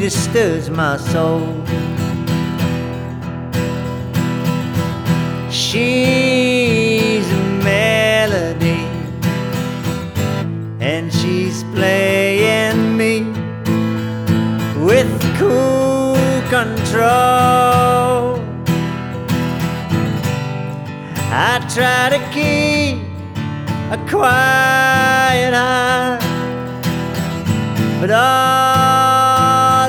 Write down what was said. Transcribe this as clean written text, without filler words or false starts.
disturbs my soul. She's a melody, and she's playing me with cool control. I try to keep a quiet heart, but all